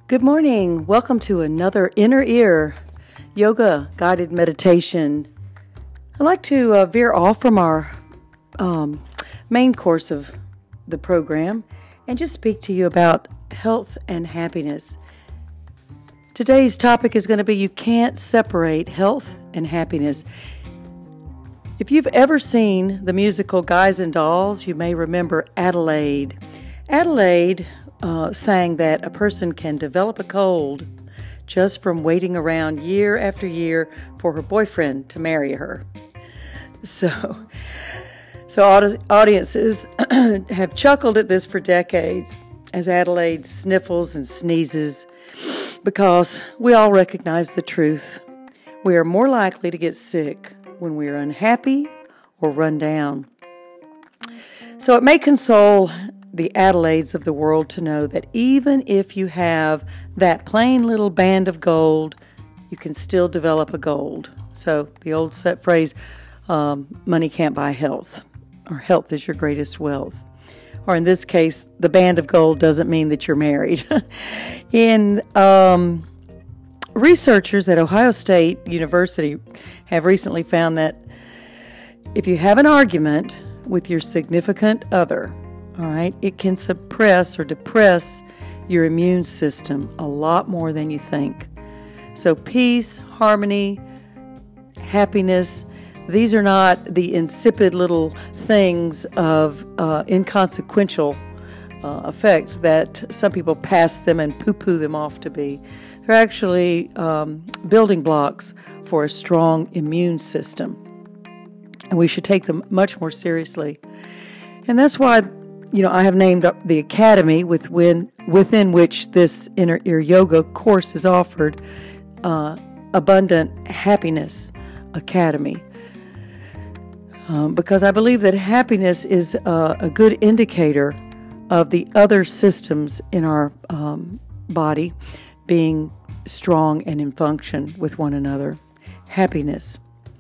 Good morning. Welcome to another Inner Ear Yoga Guided Meditation. I'd like to veer off from our main course of the program and just speak to you about health and happiness. Today's topic is going to be you can't separate health and happiness. If you've ever seen the musical Guys and Dolls, you may remember Adelaide. Adelaide sang that a person can develop a cold just from waiting around year after year for her boyfriend to marry her. So audiences have chuckled at this for decades as Adelaide sniffles and sneezes because we all recognize the truth. We are more likely to get sick when we are unhappy or run down. So it may console the Adelaides of the world to know that even if you have that plain little band of gold, you can still develop a gold. So the old set phrase, money can't buy health, or health is your greatest wealth. Or in this case, the band of gold doesn't mean that you're married. Researchers at Ohio State University have recently found that if you have an argument with your significant other, all right, it can suppress or depress your immune system a lot more than you think. So peace, harmony, happiness, these are not the insipid little things of inconsequential effect that some people pass them and poo-poo them off to be. They're actually building blocks for a strong immune system. And we should take them much more seriously. And that's why I have named the academy within which this Inner Ear Yoga course is offered, Abundant Happiness Academy. Because I believe that happiness is a good indicator of the other systems in our body being strong and in function with one another. Happiness.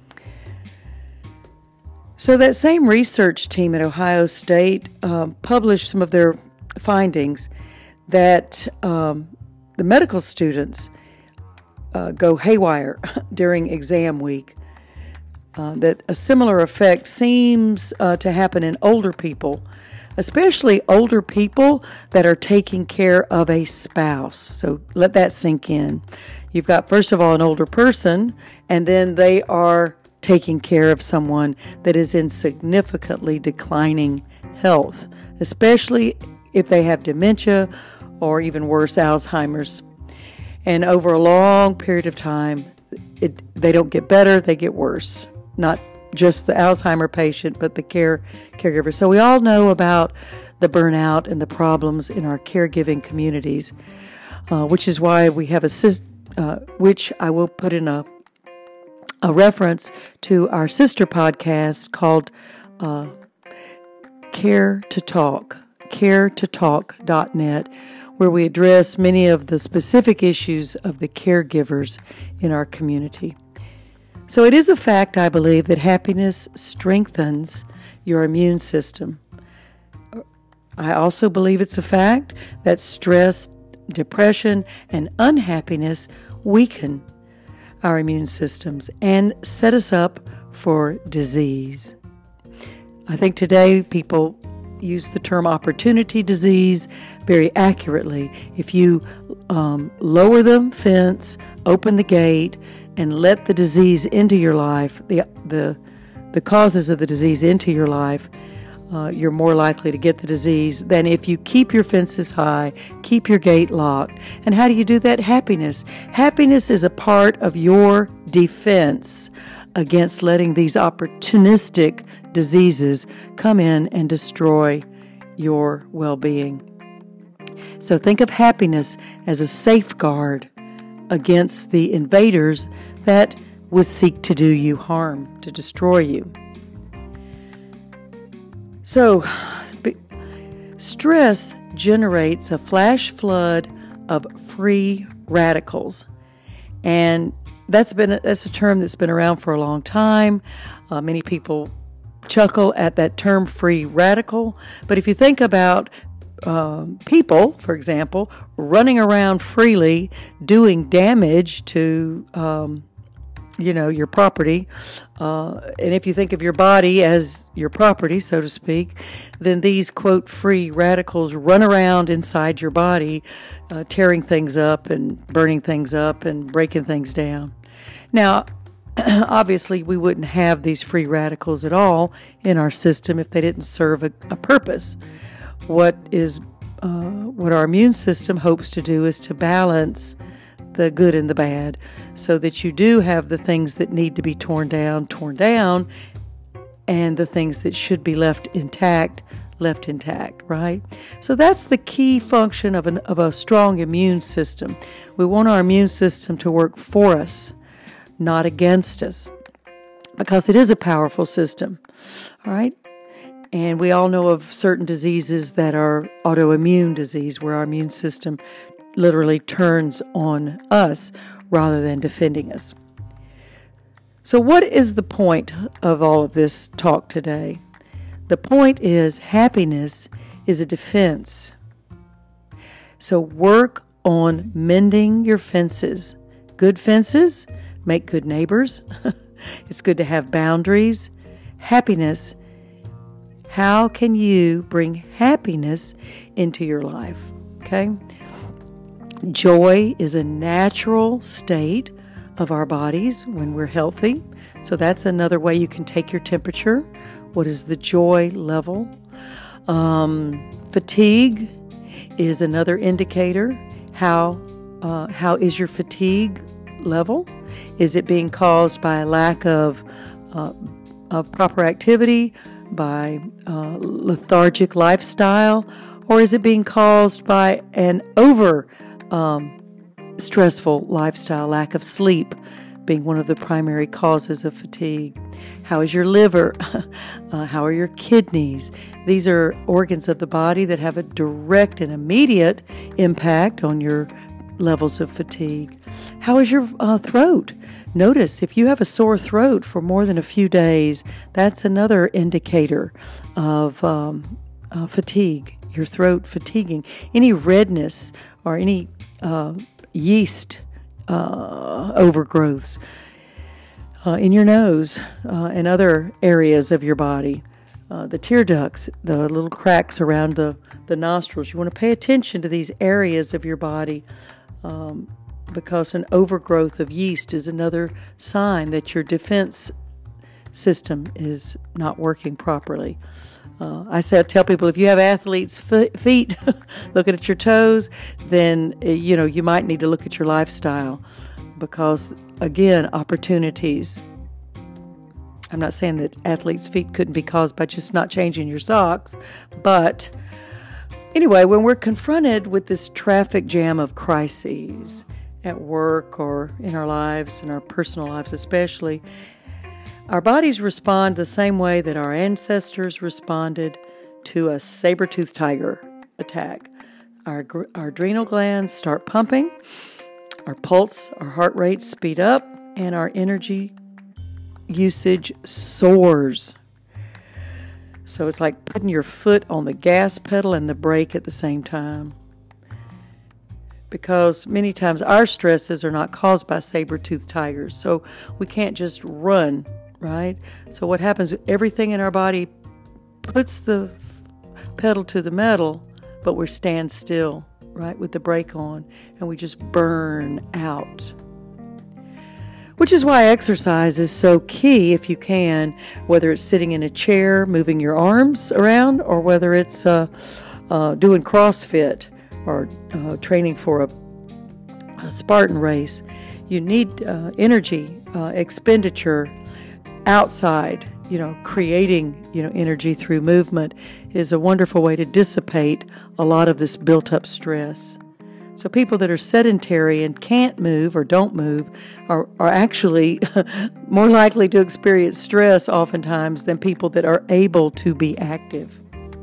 So that same research team at Ohio State published some of their findings that the medical students go haywire during exam week. That a similar effect seems to happen in older people, especially older people that are taking care of a spouse. So let that sink in. You've got, first of all, an older person, and then they are taking care of someone that is in significantly declining health, especially if they have dementia or even worse, Alzheimer's. And over a long period of time, they don't get better, they get worse. Not just the Alzheimer patient, but the caregiver. So we all know about the burnout and the problems in our caregiving communities, which is why we have which I will put in a reference to our sister podcast called Care to Talk, caretotalk.net, where we address many of the specific issues of the caregivers in our community. So it is a fact, I believe, that happiness strengthens your immune system. I also believe it's a fact that stress, depression, and unhappiness weaken our immune systems and set us up for disease. I think today people use the term opportunity disease very accurately. If you lower the fence, open the gate, and let the disease into your life, the causes of the disease into your life, you're more likely to get the disease than if you keep your fences high, keep your gate locked. And how do you do that? Happiness. Happiness is a part of your defense against letting these opportunistic diseases come in and destroy your well-being. So think of happiness as a safeguard against the invaders that would seek to do you harm, to destroy you. So, stress generates a flash flood of free radicals. And that's a term that's been around for a long time. Many people chuckle at that term free radical. But if you think about people, for example, running around freely, doing damage to, your property. And if you think of your body as your property, so to speak, then these, quote, free radicals run around inside your body, tearing things up and burning things up and breaking things down. Now, obviously, we wouldn't have these free radicals at all in our system if they didn't serve a purpose. What our immune system hopes to do is to balance the good and the bad, so that you do have the things that need to be torn down, and the things that should be left intact, right? So that's the key function of a strong immune system. We want our immune system to work for us, not against us, because it is a powerful system, all right? And we all know of certain diseases that are autoimmune disease, where our immune system literally turns on us rather than defending us. So what is the point of all of this talk today? The point is happiness is a defense. So work on mending your fences. Good fences make good neighbors. It's good to have boundaries. Happiness. How can you bring happiness into your life? Okay? Joy is a natural state of our bodies when we're healthy. So that's another way you can take your temperature. What is the joy level? Fatigue is another indicator. How is your fatigue level? Is it being caused by a lack of proper activity, by lethargic lifestyle, or is it being caused by an stressful lifestyle, lack of sleep being one of the primary causes of fatigue? How is your liver? How are your kidneys? These are organs of the body that have a direct and immediate impact on your levels of fatigue. How is your throat? Notice if you have a sore throat for more than a few days, that's another indicator of fatigue, your throat fatiguing. Any redness or any yeast overgrowths in your nose and other areas of your body. The tear ducts, the little cracks around the nostrils. You want to pay attention to these areas of your body because an overgrowth of yeast is another sign that your defense system is not working properly. I tell people, if you have athlete's feet looking at your toes, then you might need to look at your lifestyle, because again, opportunities. I'm not saying that athlete's feet couldn't be caused by just not changing your socks, but anyway, when we're confronted with this traffic jam of crises at work or in our lives, in our personal lives especially, our bodies respond the same way that our ancestors responded to a saber-toothed tiger attack. Our adrenal glands start pumping, our pulse, our heart rate speed up, and our energy usage soars. So it's like putting your foot on the gas pedal and the brake at the same time. Because many times our stresses are not caused by saber-toothed tigers, so we can't just run, right? So what happens, everything in our body puts the pedal to the metal, but we stand still, right, with the brake on, and we just burn out. Which is why exercise is so key if you can, whether it's sitting in a chair, moving your arms around, or whether it's doing CrossFit or training for a Spartan race. You need energy expenditure outside. Creating energy through movement is a wonderful way to dissipate a lot of this built-up stress. So people that are sedentary and can't move or don't move are actually more likely to experience stress oftentimes than people that are able to be active.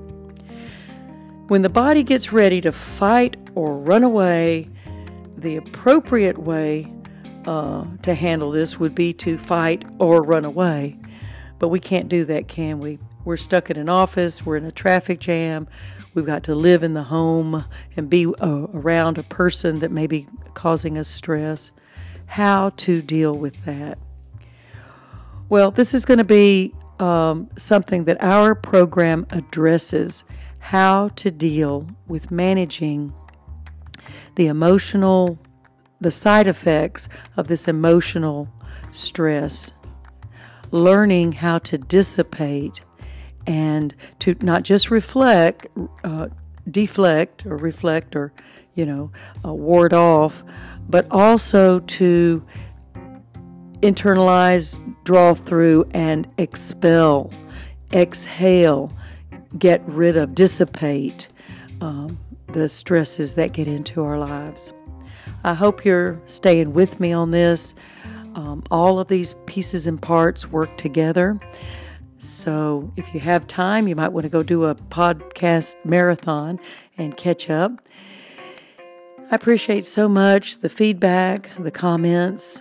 When the body gets ready to fight or run away, the appropriate way to handle this would be to fight or run away. But we can't do that, can we? We're stuck in an office, we're in a traffic jam, We've got to live in the home and be around a person that may be causing us stress. How to deal with that? Well, this is going to be something that our program addresses, how to deal with managing the side effects of this emotional stress, learning how to dissipate and to not just deflect or reflect or, ward off, but also to internalize, draw through, and expel, exhale, get rid of, dissipate the stresses that get into our lives. I hope you're staying with me on this. All of these pieces and parts work together. So if you have time, you might want to go do a podcast marathon and catch up. I appreciate so much the feedback, the comments.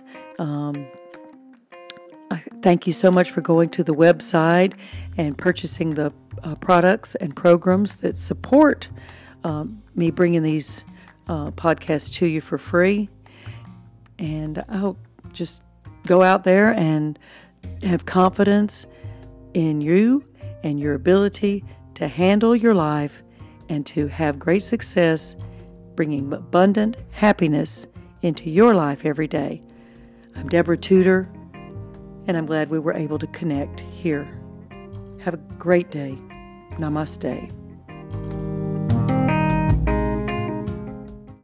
Thank you so much for going to the website and purchasing the products and programs that support me bringing these podcasts to you for free. And I hope just go out there and have confidence in you and your ability to handle your life and to have great success, bringing abundant happiness into your life every day. I'm Deborah Tudor, and I'm glad we were able to connect here. Have a great day. Namaste.